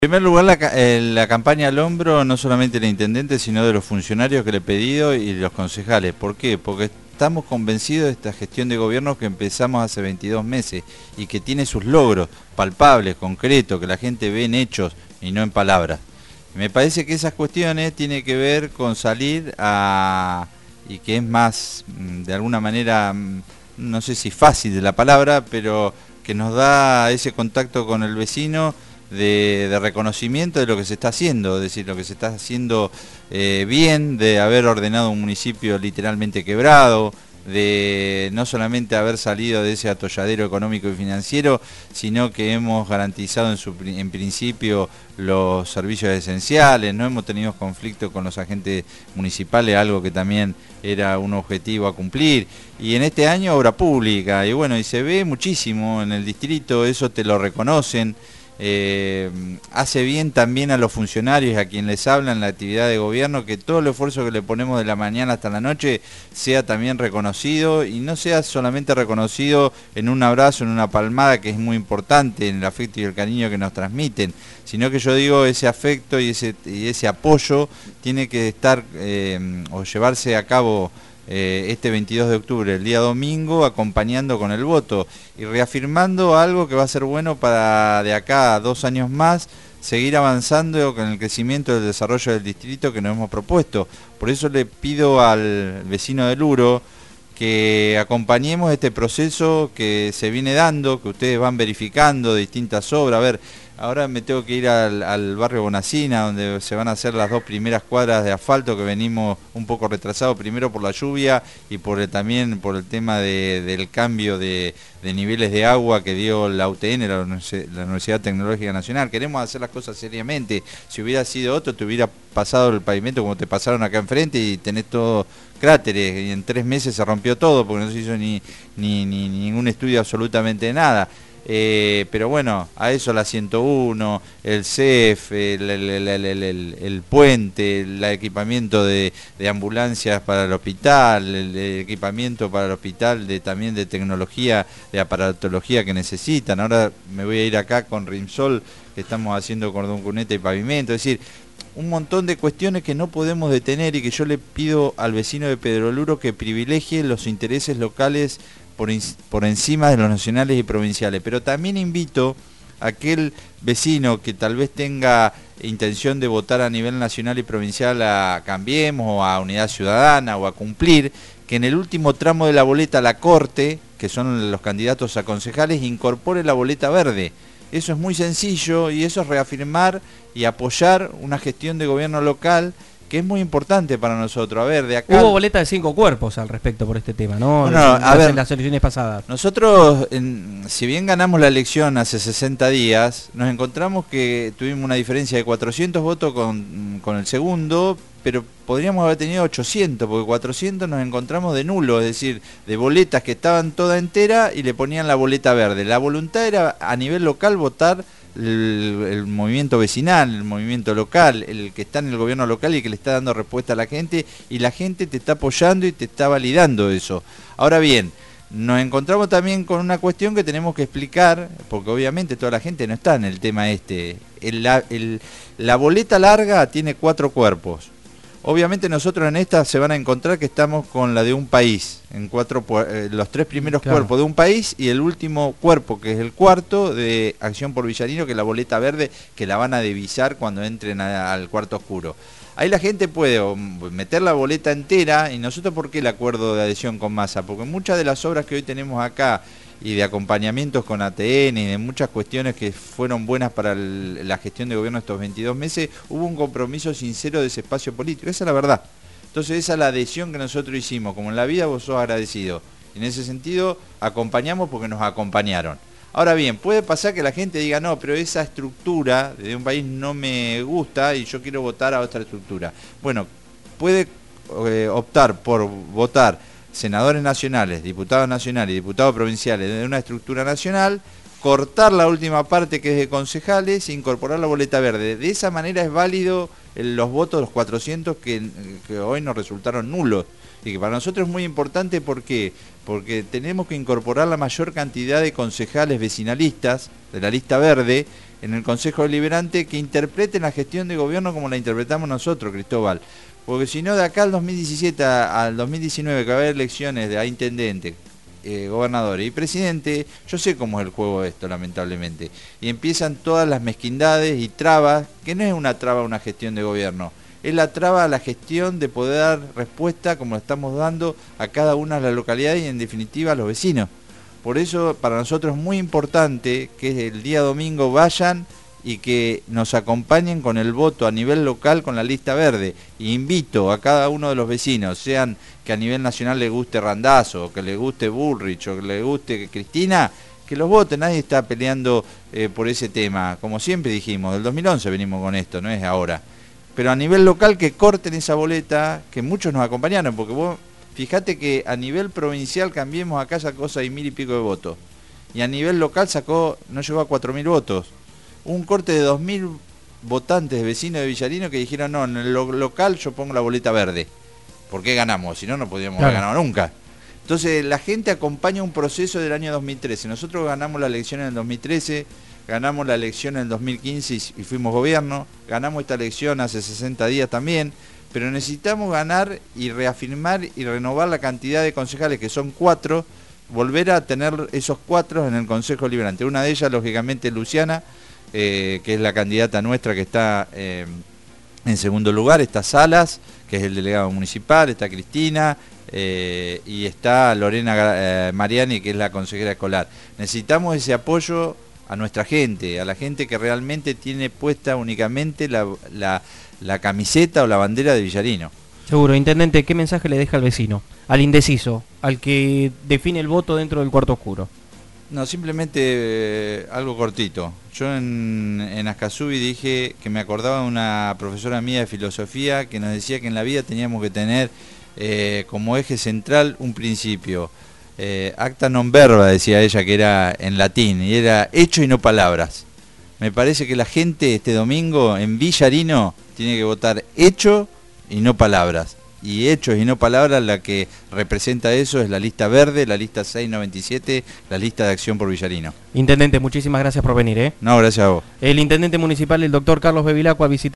En primer lugar, la campaña al hombro no solamente del intendente, sino de los funcionarios que le he pedido y de los concejales. ¿Por qué? Porque estamos convencidos de esta gestión de gobierno que empezamos hace 22 meses y que tiene sus logros palpables, concretos, que la gente ve en hechos y no en palabras. Me parece que esas cuestiones tienen que ver con salir a... y que es más, de alguna manera, no sé si fácil de la palabra, pero que nos da ese contacto con el vecino de reconocimiento de lo que se está haciendo, es decir, lo que se está haciendo bien, de haber ordenado un municipio literalmente quebrado, de no solamente haber salido de ese atolladero económico y financiero, sino que hemos garantizado en principio los servicios esenciales, no hemos tenido conflicto con los agentes municipales, algo que también era un objetivo a cumplir, y en este año obra pública, y bueno, y se ve muchísimo en el distrito, eso te lo reconocen. Hace bien también a los funcionarios, a quien les hablan la actividad de gobierno, que todo el esfuerzo que le ponemos de la mañana hasta la noche sea también reconocido y no sea solamente reconocido en un abrazo, en una palmada, que es muy importante, en el afecto y el cariño que nos transmiten, sino que yo digo, ese afecto y ese apoyo tiene que estar o llevarse a cabo este 22 de octubre, el día domingo, acompañando con el voto y reafirmando algo que va a ser bueno para de acá a 2 años más, seguir avanzando con el crecimiento del desarrollo del distrito que nos hemos propuesto. Por eso le pido al vecino de Luro que acompañemos este proceso que se viene dando, que ustedes van verificando de distintas obras. A ver, ahora me tengo que ir al barrio Bonacina, donde se van a hacer las 2 primeras cuadras de asfalto, que venimos un poco retrasados, primero por la lluvia y también por el tema del cambio de niveles de agua que dio la UTN, la Universidad Tecnológica Nacional. Queremos hacer las cosas seriamente. Si hubiera sido otro, te hubiera pasado el pavimento como te pasaron acá enfrente y tenés todo cráteres, y en 3 meses se rompió todo porque no se hizo ningún estudio absolutamente de nada. Pero bueno, a eso la 101, el CEF, el puente, el equipamiento de ambulancias para el hospital, el equipamiento para el hospital también de tecnología, de aparatología que necesitan. Ahora me voy a ir acá con Rimsol, que estamos haciendo cordón cuneta y pavimento, es decir, un montón de cuestiones que no podemos detener y que yo le pido al vecino de Pedro Luro que privilegie los intereses locales por encima de los nacionales y provinciales. Pero también invito a aquel vecino que tal vez tenga intención de votar a nivel nacional y provincial a Cambiemos o a Unidad Ciudadana o a Cumplir, que en el último tramo de la boleta la Corte, que son los candidatos a concejales, incorpore la boleta verde. Eso es muy sencillo y eso es reafirmar y apoyar una gestión de gobierno local que es muy importante para nosotros. A ver, de acá... Hubo boleta de 5 cuerpos al respecto por este tema, ¿no? Bueno, a ver, en las elecciones pasadas. Nosotros, si bien ganamos la elección hace 60 días, nos encontramos que tuvimos una diferencia de 400 votos con el segundo, pero podríamos haber tenido 800, porque 400 nos encontramos de nulo, es decir, de boletas que estaban toda entera y le ponían la boleta verde. La voluntad era a nivel local votar el movimiento vecinal, el movimiento local, el que está en el gobierno local y que le está dando respuesta a la gente, y la gente te está apoyando y te está validando eso. Ahora bien, nos encontramos también con una cuestión que tenemos que explicar, porque obviamente toda la gente no está en el tema este. La boleta larga tiene 4 cuerpos. Obviamente nosotros en esta se van a encontrar que estamos con la de un país, en los 3 primeros cuerpos de un país y el último cuerpo, que es el cuarto, de Acción por Villarino, que es la boleta verde, que la van a divisar cuando entren al cuarto oscuro. Ahí la gente puede meter la boleta entera. ¿Y nosotros por qué el acuerdo de adhesión con Massa? Porque muchas de las obras que hoy tenemos acá y de acompañamientos con ATN y de muchas cuestiones que fueron buenas para la gestión de gobierno estos 22 meses, hubo un compromiso sincero de ese espacio político. Esa es la verdad. Entonces esa es la adhesión que nosotros hicimos. Como en la vida vos sos agradecido. En ese sentido acompañamos porque nos acompañaron. Ahora bien, puede pasar que la gente diga, no, pero esa estructura de un país no me gusta y yo quiero votar a otra estructura. Bueno, puede optar por votar senadores nacionales, diputados nacionales y diputados provinciales de una estructura nacional, cortar la última parte que es de concejales e incorporar la boleta verde. De esa manera es válido los votos de los 400 que hoy nos resultaron nulos. y que para nosotros es muy importante. ¿Por qué? Porque tenemos que incorporar la mayor cantidad de concejales vecinalistas de la lista verde en el Consejo Deliberante que interpreten la gestión de gobierno como la interpretamos nosotros, Cristóbal. Porque si no, de acá al 2017 al 2019, que va a haber elecciones de intendente, gobernador y presidente, yo sé cómo es el juego esto, lamentablemente. Y empiezan todas las mezquindades y trabas, que no es una traba a una gestión de gobierno, es la traba a la gestión de poder dar respuesta, como estamos dando a cada una de las localidades y en definitiva a los vecinos. Por eso para nosotros es muy importante que el día domingo vayan y que nos acompañen con el voto a nivel local con la lista verde. Y invito a cada uno de los vecinos, sean que a nivel nacional le guste Randazzo, o que le guste Bullrich, o que le guste Cristina, que los voten. Nadie está peleando por ese tema. Como siempre dijimos, del 2011 venimos con esto, no es ahora. Pero a nivel local que corten esa boleta, que muchos nos acompañaron, porque vos fíjate que a nivel provincial Cambiemos acá sacó 6.000 y pico de votos. Y a nivel local no llegó a 4.000 votos. Un corte de 2.000 votantes vecinos de Villarino que dijeron, no, en el local yo pongo la boleta verde. ¿Por qué ganamos? Si no, no podríamos haber ganado nunca. Entonces la gente acompaña un proceso del año 2013. Nosotros ganamos la elección en el 2013, ganamos la elección en el 2015 y fuimos gobierno, ganamos esta elección hace 60 días también, pero necesitamos ganar y reafirmar y renovar la cantidad de concejales, que son 4, volver a tener esos 4 en el Consejo Deliberante. Una de ellas, lógicamente, Luciana, que es la candidata nuestra que está en segundo lugar. Está Salas, que es el delegado municipal, está Cristina y está Lorena Mariani, que es la consejera escolar. Necesitamos ese apoyo a nuestra gente, a la gente que realmente tiene puesta únicamente la camiseta o la bandera de Villarino. Seguro. Intendente, ¿qué mensaje le deja al vecino, al indeciso, al que define el voto dentro del cuarto oscuro? No, simplemente algo cortito. Yo en Ascasubi dije que me acordaba de una profesora mía de filosofía que nos decía que en la vida teníamos que tener como eje central un principio. Acta non verba, decía ella, que era en latín, y era hecho y no palabras. Me parece que la gente este domingo en Villarino tiene que votar hecho y no palabras. Y hechos y no palabras, la que representa eso es la lista verde, la lista 697, la lista de acción por Villarino. Intendente, muchísimas gracias por venir. No, gracias a vos. El intendente municipal, el doctor Carlos Bevilacqua, visitó